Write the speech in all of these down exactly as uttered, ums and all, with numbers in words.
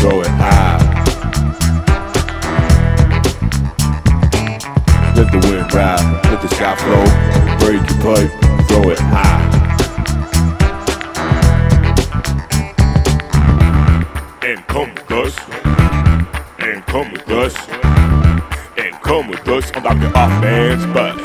throw it high. Let the wind ride, let the sky flow. Break your pipe, throw it high. And come with us, and come with us, and come with us on Doctor Offman's butt.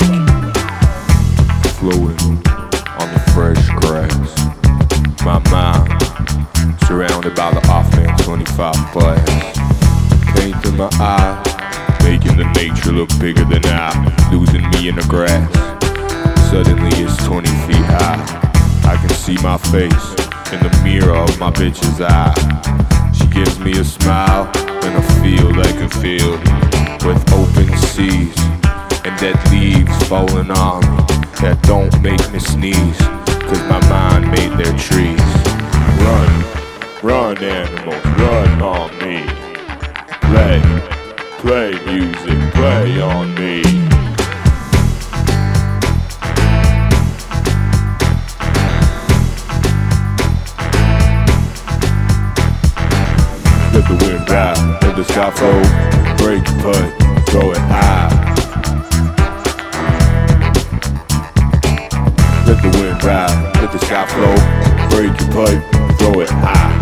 Flowing on the fresh grass, my mind surrounded by the Offman twenty-five blast. Paint in my eyes, making the nature look bigger than I. Losing me in the grass, suddenly it's twenty feet high. I can see my face in the mirror of my bitch's eye. She gives me a smile in a field like a field with open seas and dead leaves falling on me that don't make me sneeze, cause my mind made their trees. Run, run animals, run on me. Play, play music, play on me. Let the wind ride, let the sky flow. Break your putt, throw it high. Let the wind ride, let the sky flow. Break your pipe, throw it high.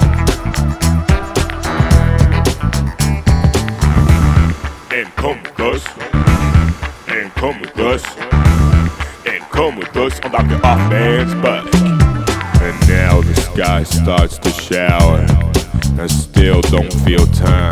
And come with us, and come with us, and come with us on Doctor Offman's butt. And now the sky starts to shower. I still don't feel time.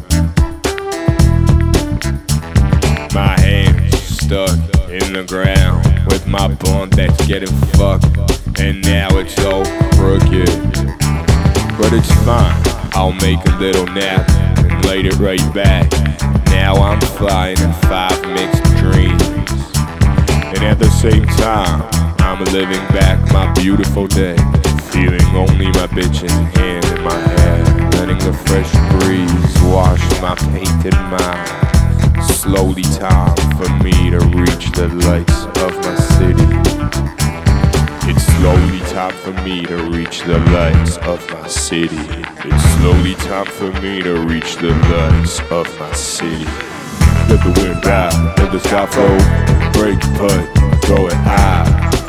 My hands stuck in the ground with my blunt that's getting fucked, and now it's all crooked. But it's fine, I'll make a little nap and laid it right back. Now I'm flying in five mixed dreams, and at the same time I'm living back my beautiful day, feeling only my bitch's hand in my hair, letting the fresh breeze wash my painted mind. Slowly time for me to reach the lights of my city. It's slowly time for me to reach the lights of my city. It's slowly time for me to reach the lights of my city. Let the wind ride, let the sky flow. Break your putt, throw it high.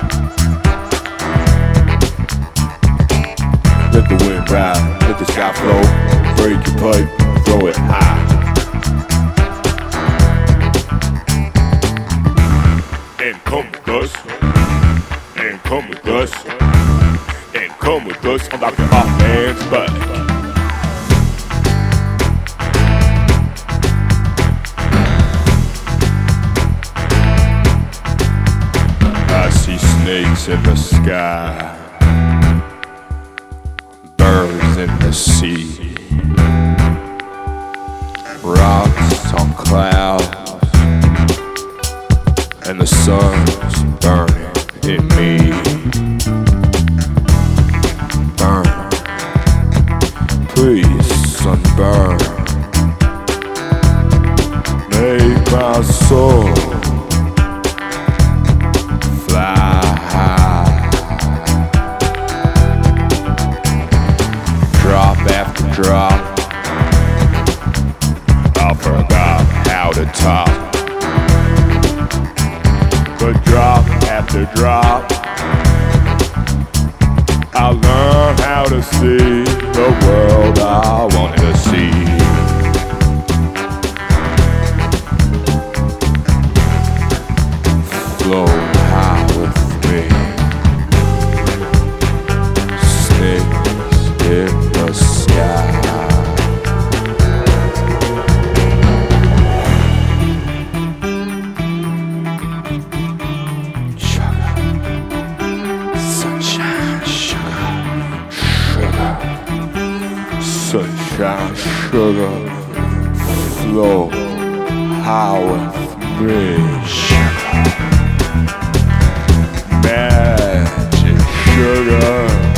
Let the wind ride, let the sky flow. Break your pipe, throw it high. And come with us, and come with us, and come with us on Doctor Offman's butt. I see snakes in the sky, birds in the sea, rocks on clouds, and the sun's burning in me. Burn, please sunburn. Make my soul fly high. Drop after drop, I forgot how to top. But drop after drop, I learned how to see the world I wanted to see. Flow high with me. Snakes in the sky. Sunshine, sugar, flow high with me. Magic sugar.